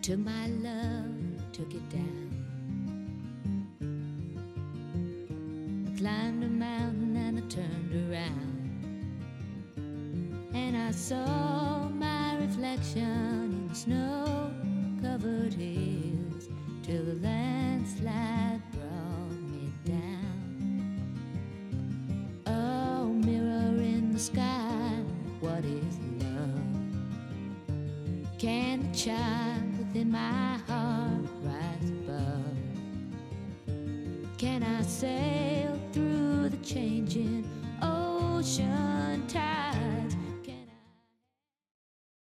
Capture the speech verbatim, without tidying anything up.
took my love, took it down. I climbed a mountain and I turned around, and I saw my reflection in snow-covered hills till the landslide brought me down. Oh, mirror in the sky, what is love? Can the child within my heart rise above? Can I sail through the changing ocean tide